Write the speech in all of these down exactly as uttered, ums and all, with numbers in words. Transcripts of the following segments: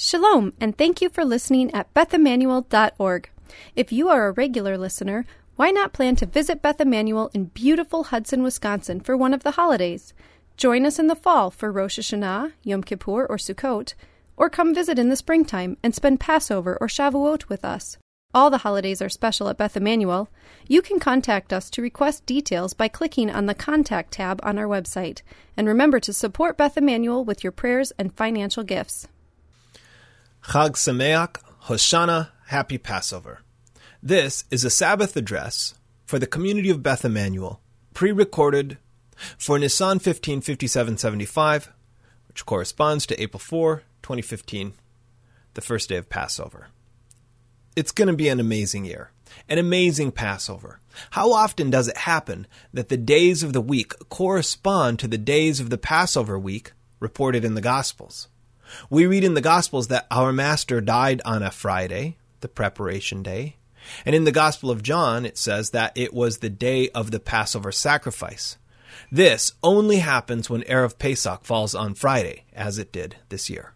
Shalom, and thank you for listening at beth emmanuel dot org. If you are a regular listener, why not plan to visit Beth Emmanuel in beautiful Hudson, Wisconsin for one of the holidays? Join us in the fall for Rosh Hashanah, Yom Kippur, or Sukkot, or come visit in the springtime and spend Passover or Shavuot with us. All the holidays are special at Beth Emmanuel. You can contact us to request details by clicking on the Contact tab on our website. And remember to support Beth Emmanuel with your prayers and financial gifts. Chag Sameach, Hoshana, Happy Passover. This is a Sabbath address for the community of Beth Emmanuel, pre-recorded for Nisan fifteen fifty-seven seventy-five, which corresponds to April fourth, twenty fifteen, the first day of Passover. It's going to be an amazing year, an amazing Passover. How often does it happen that the days of the week correspond to the days of the Passover week reported in the Gospels? We read in the Gospels that our Master died on a Friday, the preparation day, and in the Gospel of John it says that it was the day of the Passover sacrifice. This only happens when Erev Pesach falls on Friday, as it did this year.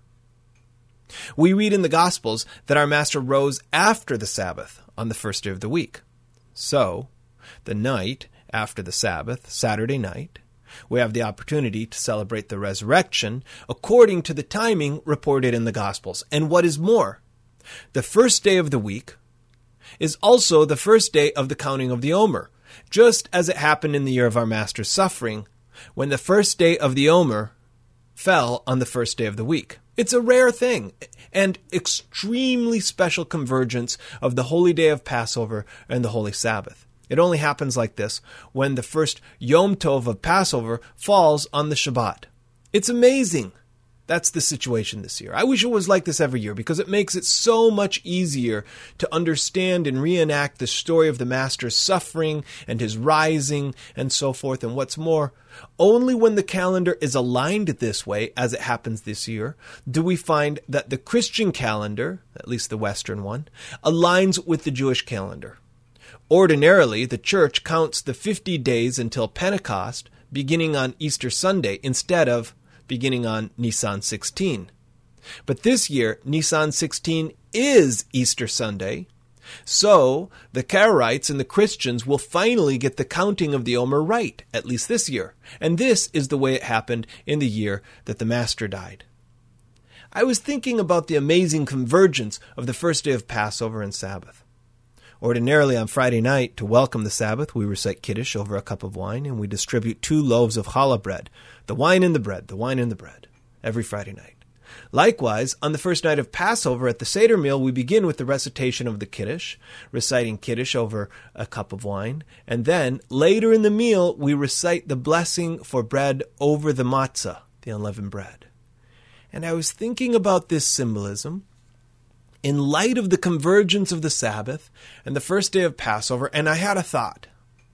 We read in the Gospels that our Master rose after the Sabbath on the first day of the week. So, the night after the Sabbath, Saturday night, we have the opportunity to celebrate the resurrection according to the timing reported in the Gospels. And what is more, the first day of the week is also the first day of the counting of the Omer, just as it happened in the year of our Master's suffering, when the first day of the Omer fell on the first day of the week. It's a rare thing and extremely special convergence of the holy day of Passover and the holy Sabbath. It only happens like this when the first Yom Tov of Passover falls on the Shabbat. It's amazing. That's the situation this year. I wish it was like this every year because it makes it so much easier to understand and reenact the story of the Master's suffering and his rising and so forth. And what's more, only when the calendar is aligned this way, as it happens this year, do we find that the Christian calendar, at least the Western one, aligns with the Jewish calendar. Ordinarily, the Church counts the fifty days until Pentecost, beginning on Easter Sunday, instead of beginning on Nisan sixteen. But this year, Nisan sixteen is Easter Sunday, so the Karaites and the Christians will finally get the counting of the Omer right, at least this year. And this is the way it happened in the year that the Master died. I was thinking about the amazing convergence of the first day of Passover and Sabbath. Ordinarily on Friday night, to welcome the Sabbath, we recite Kiddush over a cup of wine, and we distribute two loaves of challah bread, the wine and the bread, the wine and the bread, every Friday night. Likewise, on the first night of Passover at the Seder meal, we begin with the recitation of the Kiddush, reciting Kiddush over a cup of wine, and then later in the meal, we recite the blessing for bread over the matzah, the unleavened bread. And I was thinking about this symbolism in light of the convergence of the Sabbath and the first day of Passover, and I had a thought.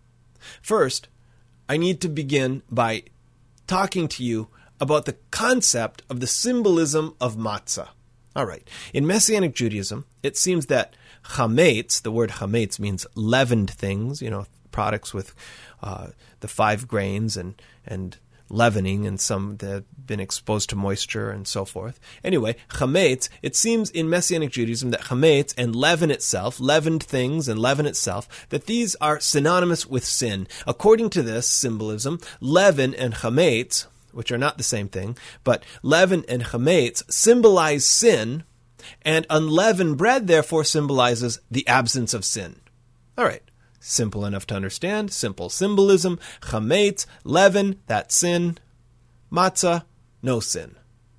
First, I need to begin by talking to you about the concept of the symbolism of matzah. All right. In Messianic Judaism, it seems that chametz, the word chametz means leavened things, you know, products with uh, the five grains and and leavening, and some that have been exposed to moisture and so forth. Anyway, chametz, it seems in Messianic Judaism that chametz and leaven itself, leavened things and leaven itself, that these are synonymous with sin. According to this symbolism, leaven and chametz, which are not the same thing, but leaven and chametz symbolize sin, and unleavened bread therefore symbolizes the absence of sin. All right. Simple enough to understand, simple symbolism. Chametz, leaven, that's sin. Matzah, no sin.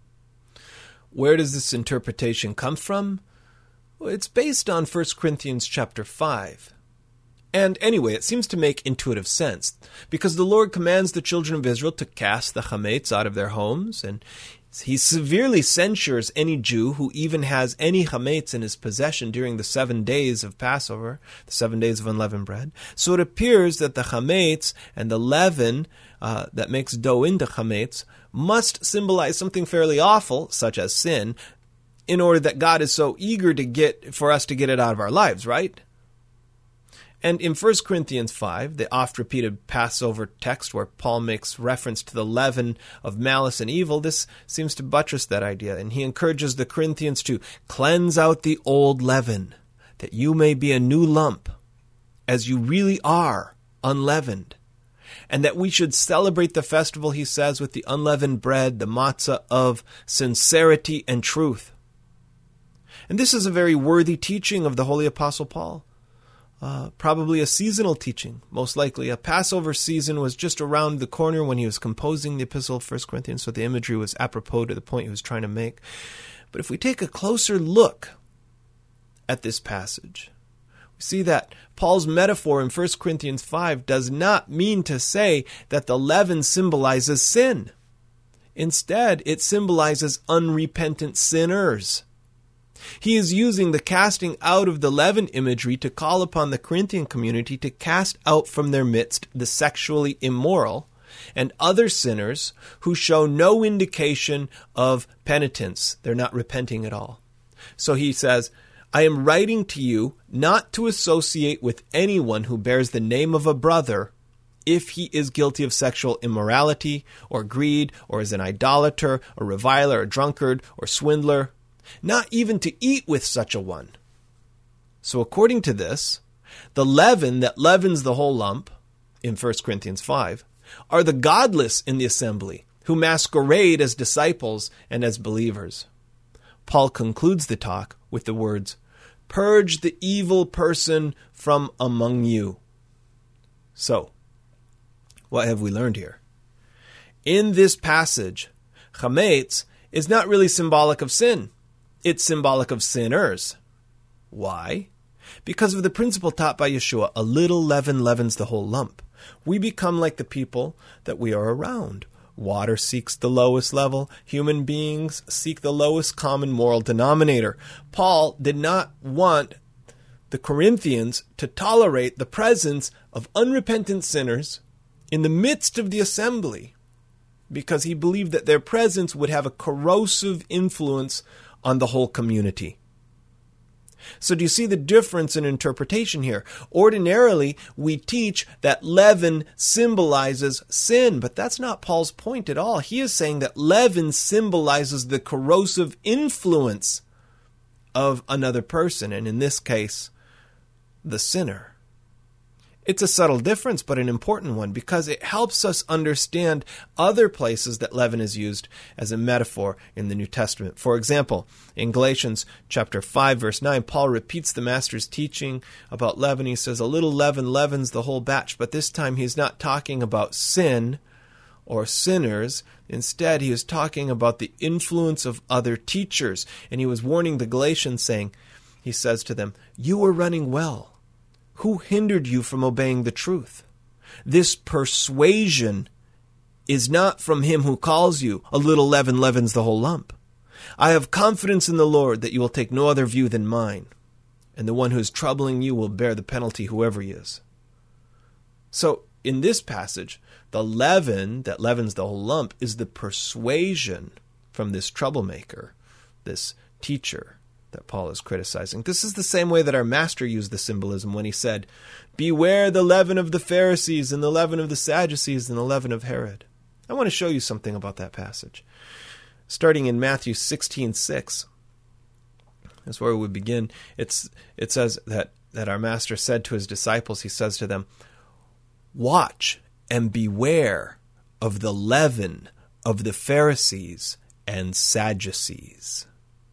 Where does this interpretation come from? Well, it's based on First Corinthians chapter five. And anyway, it seems to make intuitive sense, because the Lord commands the children of Israel to cast the chametz out of their homes, and he severely censures any Jew who even has any chametz in his possession during the seven days of Passover, the seven days of unleavened bread. So it appears that the chametz and the leaven uh, that makes dough into chametz must symbolize something fairly awful, such as sin, in order that God is so eager to get for us to get it out of our lives, right? And in First Corinthians five, the oft-repeated Passover text where Paul makes reference to the leaven of malice and evil, this seems to buttress that idea. And he encourages the Corinthians to cleanse out the old leaven, that you may be a new lump, as you really are, unleavened. And that we should celebrate the festival, he says, with the unleavened bread, the matzah of sincerity and truth. And this is a very worthy teaching of the Holy Apostle Paul. Uh, probably a seasonal teaching, most likely. A Passover season was just around the corner when he was composing the epistle of First Corinthians, so the imagery was apropos to the point he was trying to make. But if we take a closer look at this passage, we see that Paul's metaphor in First Corinthians five does not mean to say that the leaven symbolizes sin. Instead, it symbolizes unrepentant sinners. He is using the casting out of the leaven imagery to call upon the Corinthian community to cast out from their midst the sexually immoral and other sinners who show no indication of penitence. They're not repenting at all. So he says, I am writing to you not to associate with anyone who bears the name of a brother if he is guilty of sexual immorality or greed or is an idolater, a reviler, a drunkard, or swindler. Not even to eat with such a one. So according to this, the leaven that leavens the whole lump, in First Corinthians five, are the godless in the assembly, who masquerade as disciples and as believers. Paul concludes the talk with the words, purge the evil person from among you. So, what have we learned here? In this passage, chametz is not really symbolic of sin. It's symbolic of sinners. Why? Because of the principle taught by Yeshua, a little leaven leavens the whole lump. We become like the people that we are around. Water seeks the lowest level. Human beings seek the lowest common moral denominator. Paul did not want the Corinthians to tolerate the presence of unrepentant sinners in the midst of the assembly, because he believed that their presence would have a corrosive influence on the whole community. So do you see the difference in interpretation here? Ordinarily, we teach that leaven symbolizes sin, but that's not Paul's point at all. He is saying that leaven symbolizes the corrosive influence of another person, and in this case, the sinner. It's a subtle difference, but an important one, because it helps us understand other places that leaven is used as a metaphor in the New Testament. For example, in Galatians chapter five, verse nine, Paul repeats the Master's teaching about leaven. He says, a little leaven leavens the whole batch, but this time he's not talking about sin or sinners. Instead, he is talking about the influence of other teachers. And he was warning the Galatians, saying, he says to them, you were running well. Who hindered you from obeying the truth? This persuasion is not from him who calls you. A little leaven leavens the whole lump. I have confidence in the Lord that you will take no other view than mine, and the one who is troubling you will bear the penalty, whoever he is. So, in this passage, the leaven that leavens the whole lump is the persuasion from this troublemaker, this teacher that Paul is criticizing. This is the same way that our Master used the symbolism when he said, beware the leaven of the Pharisees and the leaven of the Sadducees and the leaven of Herod. I want to show you something about that passage. Starting in Matthew sixteen six, that's where we begin. It's it says that, that our Master said to his disciples, he says to them, watch and beware of the leaven of the Pharisees and Sadducees.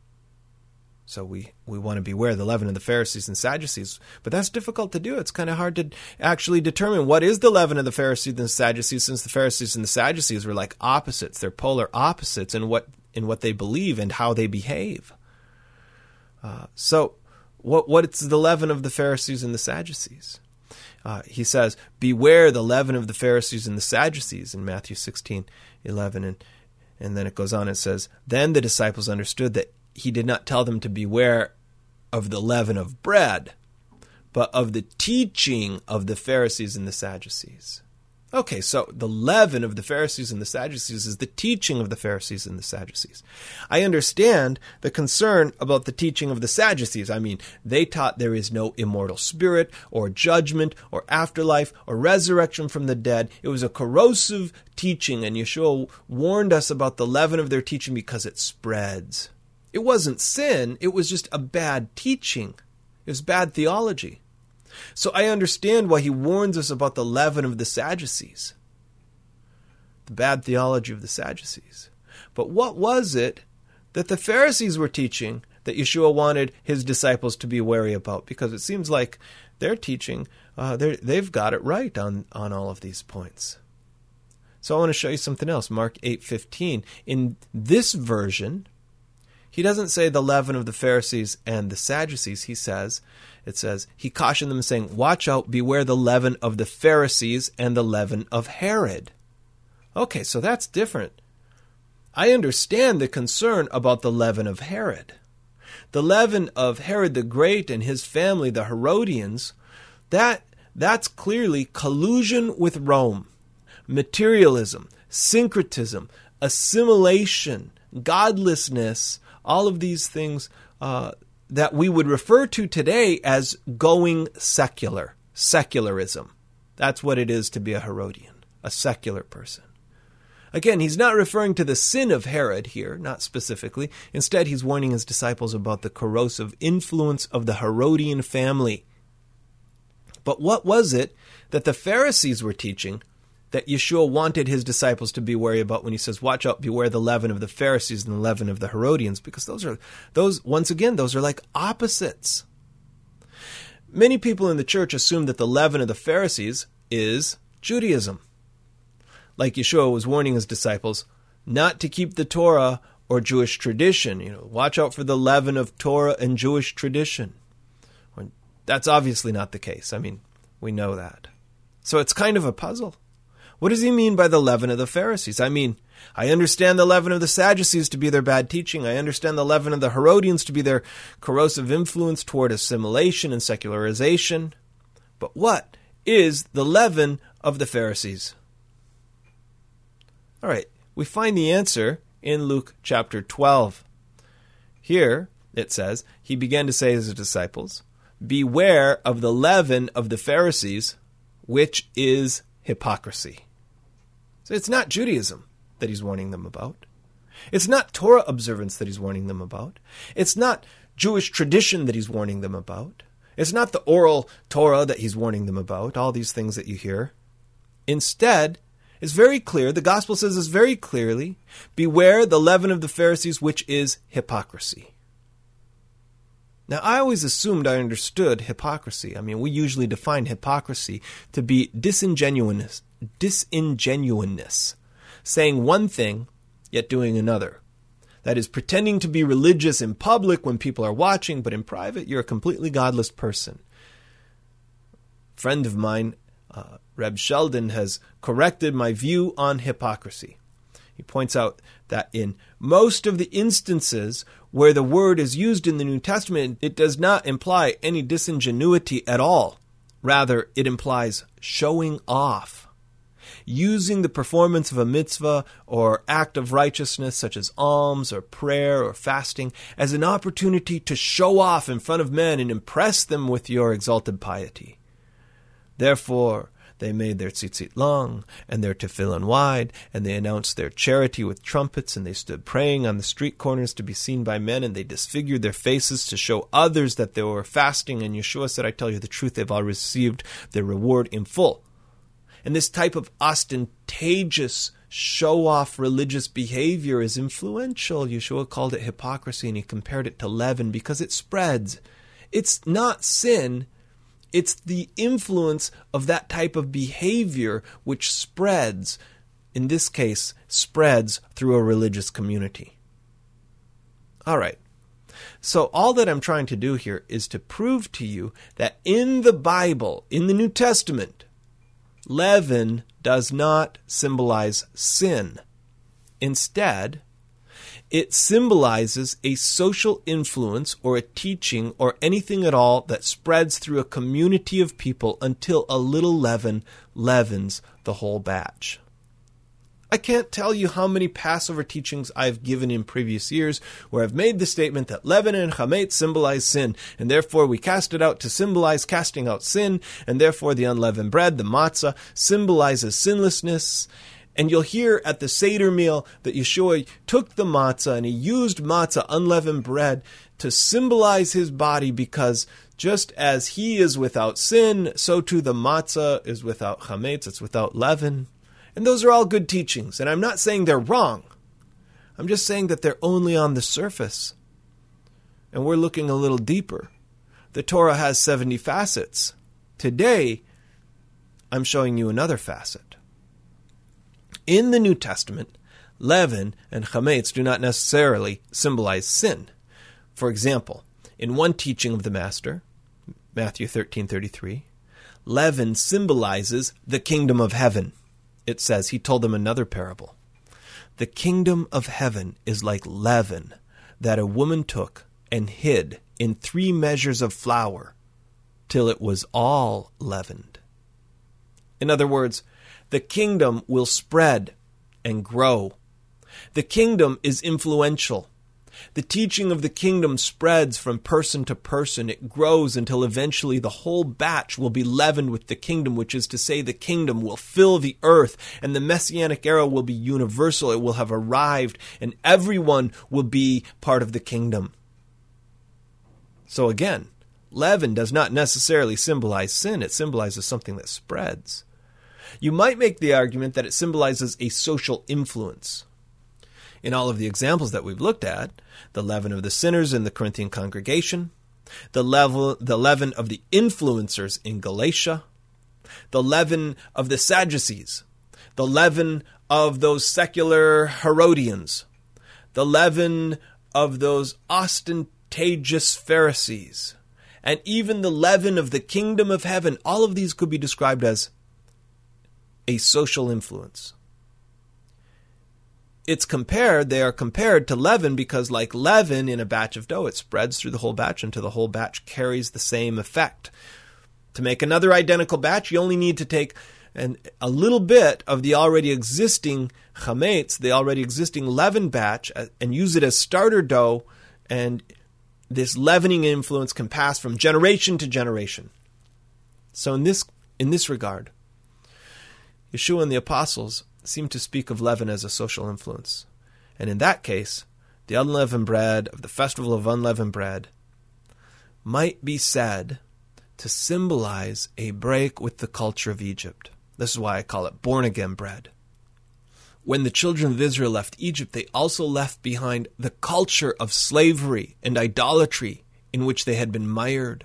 So we, we want to beware the leaven of the Pharisees and Sadducees. But that's difficult to do. It's kind of hard to actually determine what is the leaven of the Pharisees and the Sadducees, since the Pharisees and the Sadducees were like opposites. They're polar opposites in what in what they believe and how they behave. Uh, so what what's the leaven of the Pharisees and the Sadducees? Uh, he says, beware the leaven of the Pharisees and the Sadducees in Matthew sixteen eleven. And, and then it goes on and says, then the disciples understood that he did not tell them to beware of the leaven of bread, but of the teaching of the Pharisees and the Sadducees. Okay, so the leaven of the Pharisees and the Sadducees is the teaching of the Pharisees and the Sadducees. I understand the concern about the teaching of the Sadducees. I mean, they taught there is no immortal spirit or judgment or afterlife or resurrection from the dead. It was a corrosive teaching, and Yeshua warned us about the leaven of their teaching because it spreads. It wasn't sin, it was just a bad teaching. It was bad theology. So I understand why he warns us about the leaven of the Sadducees, the bad theology of the Sadducees. But what was it that the Pharisees were teaching that Yeshua wanted his disciples to be wary about? Because it seems like they're teaching, uh, they're, they've got it right on, on all of these points. So I want to show you something else. Mark eight fifteen. In this version, he doesn't say the leaven of the Pharisees and the Sadducees. He says, it says, he cautioned them saying, watch out, beware the leaven of the Pharisees and the leaven of Herod. Okay, so that's different. I understand the concern about the leaven of Herod. The leaven of Herod the Great and his family, the Herodians, that that's clearly collusion with Rome, materialism, syncretism, assimilation, godlessness, all of these things uh, that we would refer to today as going secular, secularism. That's what it is to be a Herodian, a secular person. Again, he's not referring to the sin of Herod here, not specifically. Instead, he's warning his disciples about the corrosive influence of the Herodian family. But what was it that the Pharisees were teaching that Yeshua wanted his disciples to be wary about when he says, watch out, beware the leaven of the Pharisees and the leaven of the Herodians? Because those are, those once again, those are like opposites. Many people in the church assume that the leaven of the Pharisees is Judaism. Like Yeshua was warning his disciples not to keep the Torah or Jewish tradition. You know, watch out for the leaven of Torah and Jewish tradition. That's obviously not the case. I mean, we know that. So it's kind of a puzzle. What does he mean by the leaven of the Pharisees? I mean, I understand the leaven of the Sadducees to be their bad teaching. I understand the leaven of the Herodians to be their corrosive influence toward assimilation and secularization. But what is the leaven of the Pharisees? All right, we find the answer in Luke chapter twelve. Here it says, he began to say to his disciples, beware of the leaven of the Pharisees, which is hypocrisy. So it's not Judaism that he's warning them about. It's not Torah observance that he's warning them about. It's not Jewish tradition that he's warning them about. It's not the oral Torah that he's warning them about, all these things that you hear. Instead, it's very clear, the gospel says this very clearly, beware the leaven of the Pharisees, which is hypocrisy. Now, I always assumed I understood hypocrisy. I mean, we usually define hypocrisy to be disingenuousness, disingenuousness, saying one thing, yet doing another. That is, pretending to be religious in public when people are watching, but in private, you're a completely godless person. A friend of mine, uh, Reb Sheldon, has corrected my view on hypocrisy. He points out that in most of the instances where the word is used in the New Testament, it does not imply any disingenuity at all. Rather, it implies showing off. Using the performance of a mitzvah or act of righteousness, such as alms or prayer or fasting, as an opportunity to show off in front of men and impress them with your exalted piety. Therefore, they made their tzitzit long and their tefillin wide, and they announced their charity with trumpets, and they stood praying on the street corners to be seen by men, and they disfigured their faces to show others that they were fasting. And Yeshua said, I tell you the truth, they've all received their reward in full. And this type of ostentatious, show-off religious behavior is influential. Yeshua called it hypocrisy, and he compared it to leaven because it spreads. It's not sin. It's the influence of that type of behavior which spreads, in this case, spreads through a religious community. All right. So all that I'm trying to do here is to prove to you that in the Bible, in the New Testament, leaven does not symbolize sin. Instead, it symbolizes a social influence or a teaching or anything at all that spreads through a community of people until a little leaven leavens the whole batch. I can't tell you how many Passover teachings I've given in previous years where I've made the statement that leaven and chametz symbolize sin, and therefore we cast it out to symbolize casting out sin, and therefore the unleavened bread, the matzah, symbolizes sinlessness. And you'll hear at the Seder meal that Yeshua took the matzah and he used matzah, unleavened bread, to symbolize his body, because just as he is without sin, so too the matzah is without chametz, it's without leaven. And those are all good teachings, and I'm not saying they're wrong. I'm just saying that they're only on the surface. And we're looking a little deeper. The Torah has seventy facets. Today, I'm showing you another facet. In the New Testament, leaven and chametz do not necessarily symbolize sin. For example, in one teaching of the Master, Matthew thirteen thirty-three, leaven symbolizes the kingdom of heaven. It says, he told them another parable. The kingdom of heaven is like leaven that a woman took and hid in three measures of flour till it was all leavened. In other words, the kingdom will spread and grow. The kingdom is influential. The teaching of the kingdom spreads from person to person. It grows until eventually the whole batch will be leavened with the kingdom, which is to say the kingdom will fill the earth, and the Messianic era will be universal. It will have arrived, and everyone will be part of the kingdom. So again, leaven does not necessarily symbolize sin. It symbolizes something that spreads. You might make the argument that it symbolizes a social influence. In all of the examples that we've looked at, the leaven of the sinners in the Corinthian congregation, the, level, the leaven of the influencers in Galatia, the leaven of the Sadducees, the leaven of those secular Herodians, the leaven of those ostentatious Pharisees, and even the leaven of the kingdom of heaven, all of these could be described as a social influence. It's compared, they are compared to leaven because like leaven in a batch of dough, it spreads through the whole batch until the whole batch carries the same effect. To make another identical batch, you only need to take an, a little bit of the already existing chametz, the already existing leaven batch, and use it as starter dough, and this leavening influence can pass from generation to generation. So in this, in this regard, Yeshua and the apostles seem to speak of leaven as a social influence. And in that case, the unleavened bread of the festival of unleavened bread might be said to symbolize a break with the culture of Egypt. This is why I call it born-again bread. When the children of Israel left Egypt, they also left behind the culture of slavery and idolatry in which they had been mired.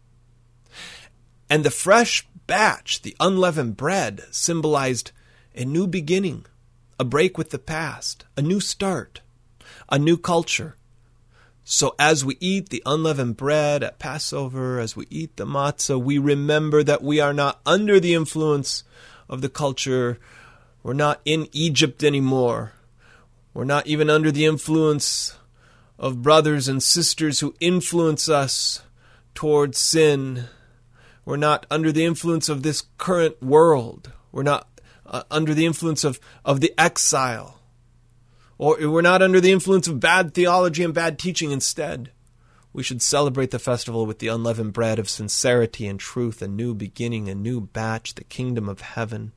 And the fresh batch, the unleavened bread, symbolized a new beginning, a break with the past, a new start, a new culture. So as we eat the unleavened bread at Passover, as we eat the matzah, we remember that we are not under the influence of the culture. We're not in Egypt anymore. We're not even under the influence of brothers and sisters who influence us towards sin. We're not under the influence of this current world. We're not Uh, under the influence of, of the exile. Or we're not under the influence of bad theology and bad teaching. Instead, we should celebrate the festival with the unleavened bread of sincerity and truth, a new beginning, a new batch, the kingdom of heaven.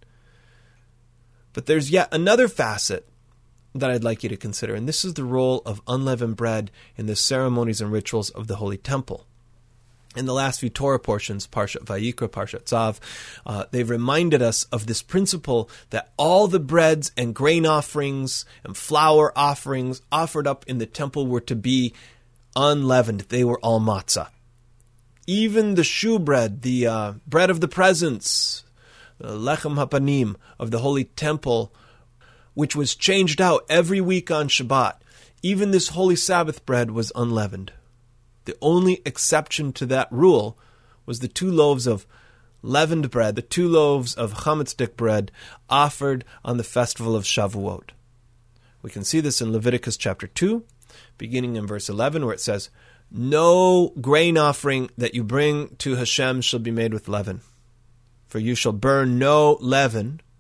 But there's yet another facet that I'd like you to consider, and this is the role of unleavened bread in the ceremonies and rituals of the Holy Temple. In the last few Torah portions, Parshat Vayikra, Parshat Tzav, uh, they've reminded us of this principle that all the breads and grain offerings and flour offerings offered up in the temple were to be unleavened. They were all matzah. Even the shewbread, the uh, bread of the presence, the lechem hapanim of the Holy Temple, which was changed out every week on Shabbat, even this Holy Sabbath bread was unleavened. The only exception to that rule was the two loaves of leavened bread, the two loaves of chametz bread offered on the festival of Shavuot. We can see this in Leviticus chapter two, beginning in verse eleven, where it says, "No grain offering that you bring to Hashem shall be made with leaven. For you shall burn no leaven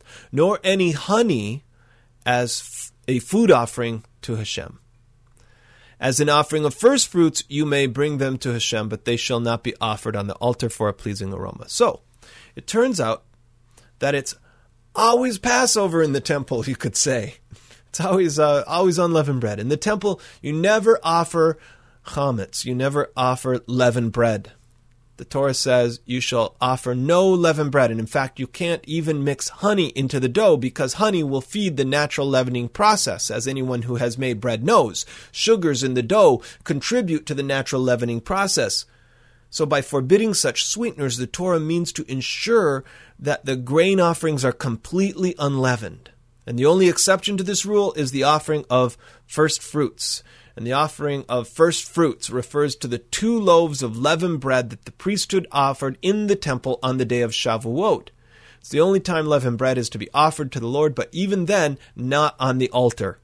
nor any honey as f- a food offering to Hashem. As an offering of first fruits, you may bring them to Hashem, but they shall not be offered on the altar for a pleasing aroma. So, it turns out that it's always Passover in the temple, you could say. It's always uh, always unleavened bread. In the temple, you never offer chametz. You never offer leavened bread. The Torah says you shall offer no leavened bread. And in fact, you can't even mix honey into the dough because honey will feed the natural leavening process. As anyone who has made bread knows, sugars in the dough contribute to the natural leavening process. So by forbidding such sweeteners, the Torah means to ensure that the grain offerings are completely unleavened. And the only exception to this rule is the offering of first fruits. And the offering of first fruits refers to the two loaves of leavened bread that the priesthood offered in the temple on the day of Shavuot. It's the only time leavened bread is to be offered to the Lord, but even then, not on the altar.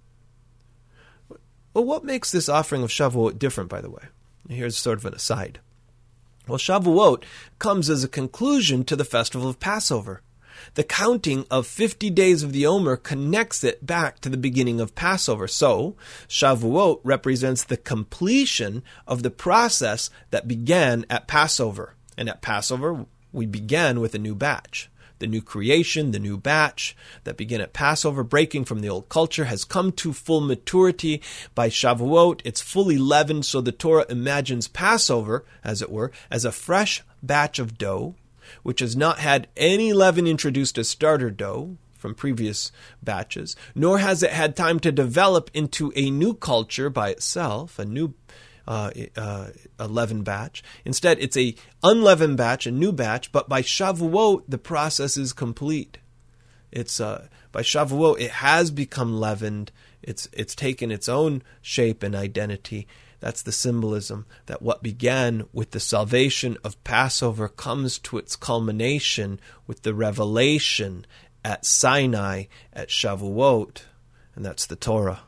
Well, what makes this offering of Shavuot different, by the way? Here's sort of an aside. Well, Shavuot comes as a conclusion to the festival of Passover. The counting of fifty days of the Omer connects it back to the beginning of Passover. So, Shavuot represents the completion of the process that began at Passover. And at Passover, we began with a new batch. The new creation, the new batch that began at Passover, breaking from the old culture, has come to full maturity. By Shavuot, it's fully leavened, so the Torah imagines Passover, as it were, as a fresh batch of dough, which has not had any leaven introduced as starter dough from previous batches, nor has it had time to develop into a new culture by itself, a new uh, uh, a leavened batch. Instead, it's a unleavened batch, a new batch, but by Shavuot, the process is complete. It's uh, by Shavuot, it has become leavened. It's it's taken its own shape and identity. That's the symbolism that what began with the salvation of Passover comes to its culmination with the revelation at Sinai, at Shavuot, and that's the Torah.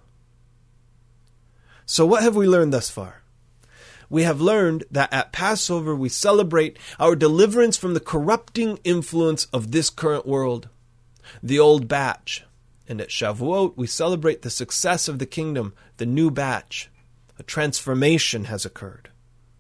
So what have we learned thus far? We have learned that at Passover we celebrate our deliverance from the corrupting influence of this current world, the old batch. And at Shavuot we celebrate the success of the kingdom, the new batch. A transformation has occurred.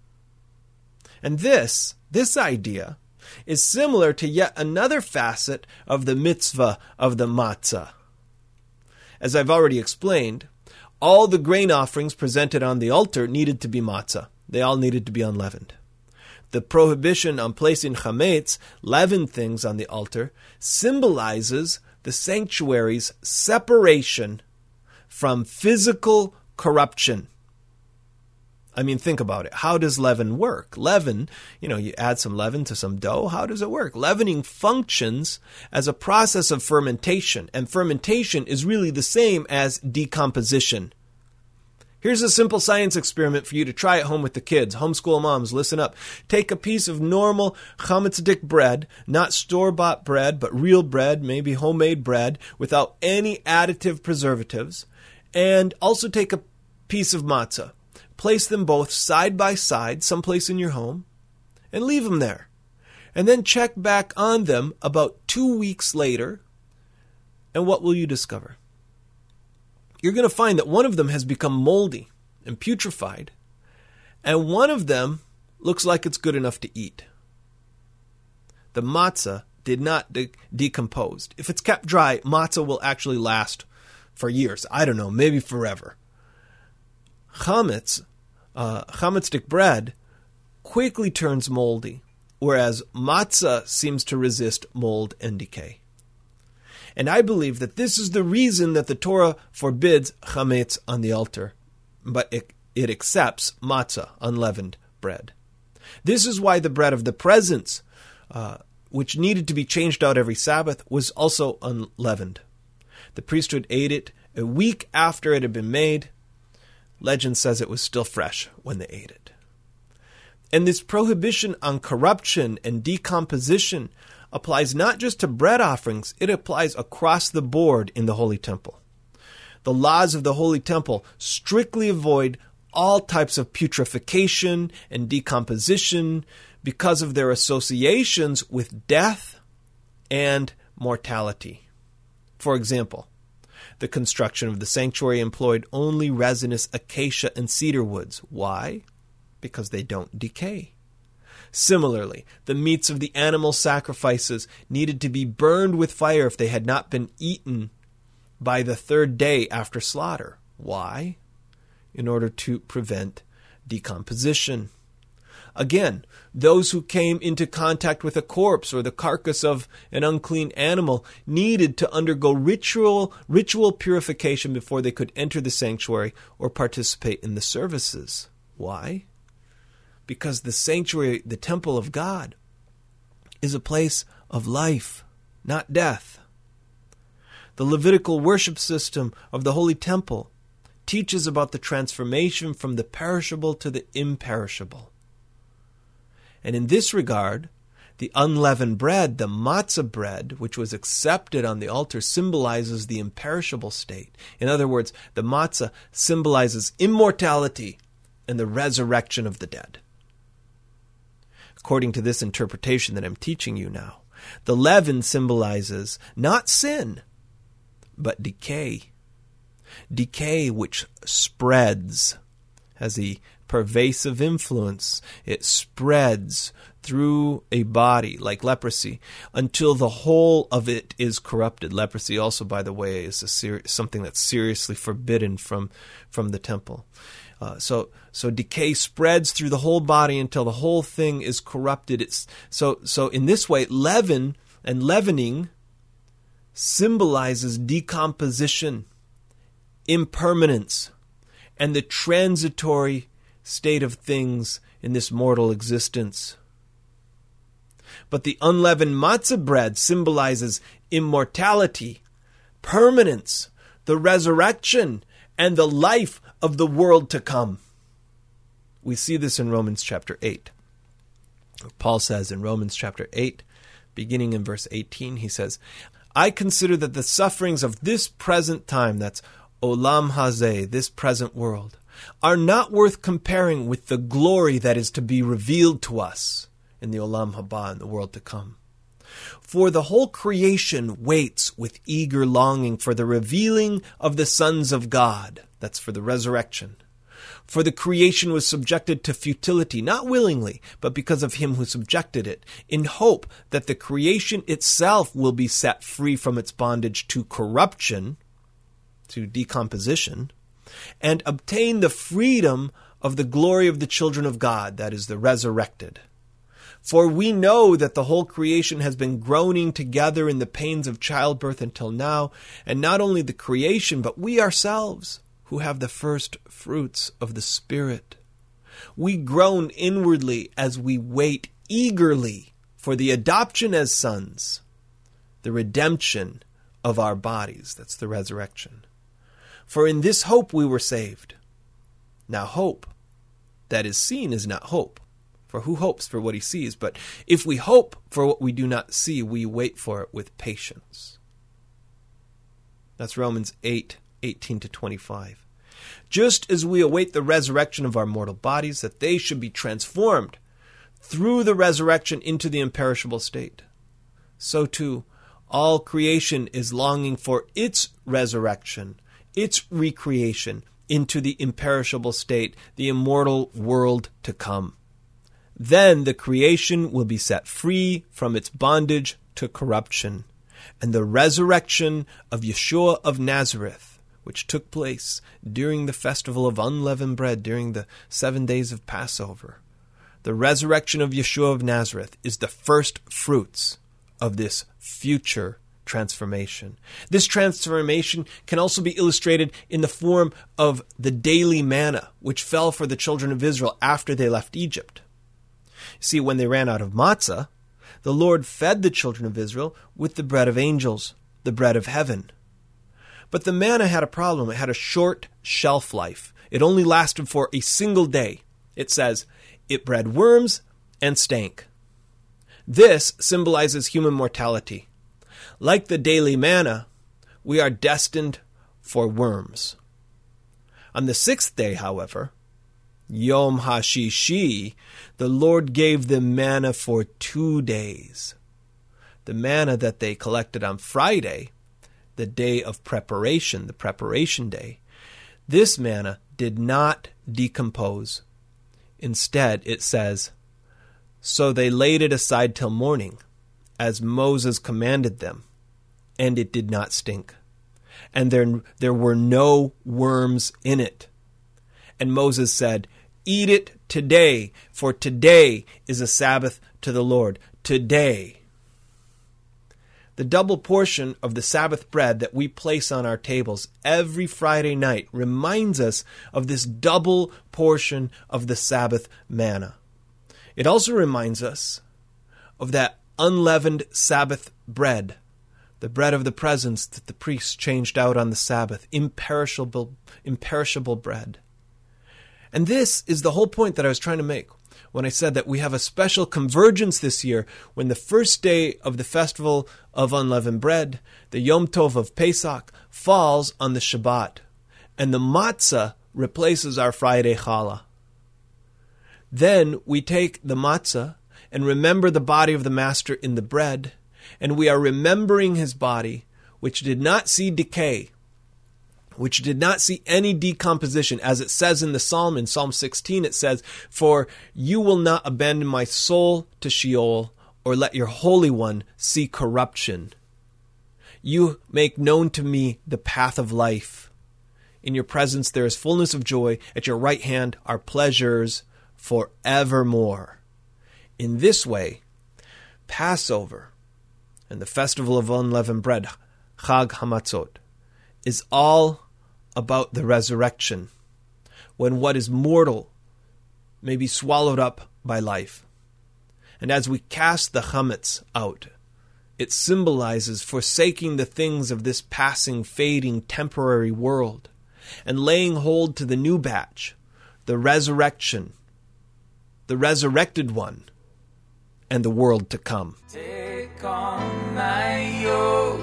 And this, this idea, is similar to yet another facet of the mitzvah of the matzah. As I've already explained, all the grain offerings presented on the altar needed to be matzah. They all needed to be unleavened. The prohibition on placing chametz, leavened things, on the altar symbolizes the sanctuary's separation from physical corruption. I mean, think about it. How does leaven work? Leaven, you know, you add some leaven to some dough. How does it work? Leavening functions as a process of fermentation, and fermentation is really the same as decomposition. Here's a simple science experiment for you to try at home with the kids. Homeschool moms, listen up. Take a piece of normal chametz bread, not store-bought bread, but real bread, maybe homemade bread, without any additive preservatives, and also take a piece of matzah. Place them both side by side, someplace in your home, and leave them there. And then check back on them about two weeks later, and what will you discover? You're going to find that one of them has become moldy and putrefied, and one of them looks like it's good enough to eat. The matzah did not de- decompose. If it's kept dry, matzah will actually last for years. I don't know, maybe forever. Chametz, uh, chametz bread, quickly turns moldy, whereas matzah seems to resist mold and decay. And I believe that this is the reason that the Torah forbids chametz on the altar, but it, it accepts matzah, unleavened bread. This is why the bread of the presence, uh, which needed to be changed out every Sabbath, was also unleavened. The priesthood ate it a week after it had been made. Legend says it was still fresh when they ate it. And this prohibition on corruption and decomposition applies not just to bread offerings, it applies across the board in the Holy Temple. The laws of the Holy Temple strictly avoid all types of putrefaction and decomposition because of their associations with death and mortality. For example, the construction of the sanctuary employed only resinous acacia and cedar woods. Why? Because they don't decay. Similarly, the meats of the animal sacrifices needed to be burned with fire if they had not been eaten by the third day after slaughter. Why? In order to prevent decomposition. Again, those who came into contact with a corpse or the carcass of an unclean animal needed to undergo ritual ritual purification before they could enter the sanctuary or participate in the services. Why? Because the sanctuary, the temple of God, is a place of life, not death. The Levitical worship system of the Holy Temple teaches about the transformation from the perishable to the imperishable. And in this regard, the unleavened bread, the matzah bread, which was accepted on the altar, symbolizes the imperishable state. In other words, the matzah symbolizes immortality and the resurrection of the dead. According to this interpretation that I'm teaching you now, the leaven symbolizes not sin, but decay. Decay which spreads, has a pervasive influence. It spreads through a body like leprosy until the whole of it is corrupted. Leprosy also, by the way, is a ser- something that's seriously forbidden from, from the temple. Uh, so, so decay spreads through the whole body until the whole thing is corrupted. It's so, so in this way, leaven and leavening symbolizes decomposition, impermanence, and the transitory state of things in this mortal existence. But the unleavened matzah bread symbolizes immortality, permanence, the resurrection, and the life of the world to come. We see this in Romans chapter eight. Paul says in Romans chapter eight, beginning in verse eighteen, he says, I consider that the sufferings of this present time, that's olam hazeh, this present world, are not worth comparing with the glory that is to be revealed to us in the olam haba, in the world to come. For the whole creation waits with eager longing for the revealing of the sons of God. That's for the resurrection. For the creation was subjected to futility, not willingly, but because of him who subjected it, in hope that the creation itself will be set free from its bondage to corruption, to decomposition, and obtain the freedom of the glory of the children of God, that is, the resurrected. For we know that the whole creation has been groaning together in the pains of childbirth until now, and not only the creation, but we ourselves, who have the first fruits of the Spirit. We groan inwardly as we wait eagerly for the adoption as sons, the redemption of our bodies. That's the resurrection. For in this hope we were saved. Now hope that is seen is not hope. For who hopes for what he sees? But if we hope for what we do not see, we wait for it with patience. That's Romans eight, eighteen to twenty-five. Just as we await the resurrection of our mortal bodies, that they should be transformed through the resurrection into the imperishable state, so too all creation is longing for its resurrection, its recreation into the imperishable state, the immortal world to come. Then the creation will be set free from its bondage to corruption, and the resurrection of Yeshua of Nazareth, which took place during the festival of unleavened bread, during the seven days of Passover. The resurrection of Yeshua of Nazareth is the first fruits of this future transformation. This transformation can also be illustrated in the form of the daily manna, which fell for the children of Israel after they left Egypt. See, when they ran out of matzah, the Lord fed the children of Israel with the bread of angels, the bread of heaven. But the manna had a problem. It had a short shelf life. It only lasted for a single day. It says, it bred worms and stank. This symbolizes human mortality. Like the daily manna, we are destined for worms. On the sixth day, however, Yom HaShishi, the Lord gave them manna for two days. The manna that they collected on Friday, the day of preparation, the preparation day, this manna did not decompose. Instead, it says, so they laid it aside till morning, as Moses commanded them, and it did not stink. And there, there were no worms in it. And Moses said, eat it today, for today is a Sabbath to the Lord. Today. The double portion of the Sabbath bread that we place on our tables every Friday night reminds us of this double portion of the Sabbath manna. It also reminds us of that unleavened Sabbath bread, the bread of the presence that the priests changed out on the Sabbath, imperishable, imperishable bread. And this is the whole point that I was trying to make when I said that we have a special convergence this year when the first day of the festival of unleavened bread, the Yom Tov of Pesach, falls on the Shabbat, and the matzah replaces our Friday challah. Then we take the matzah and remember the body of the Master in the bread, and we are remembering his body, which did not see decay, which did not see any decomposition. As it says in the Psalm, in Psalm sixteen, it says, for you will not abandon my soul to Sheol, or let your Holy One see corruption. You make known to me the path of life. In your presence there is fullness of joy. At your right hand are pleasures forevermore. In this way, Passover and the festival of unleavened bread, Chag Hamatzot, is all about the resurrection, when what is mortal may be swallowed up by life. And as we cast the chametz out, it symbolizes forsaking the things of this passing, fading, temporary world, and laying hold to the new batch, the resurrection, the resurrected one, and the world to come. Take on my yoke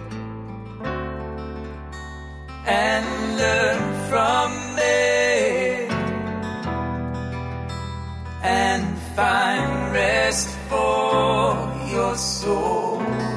and learn from me, and find rest for your soul.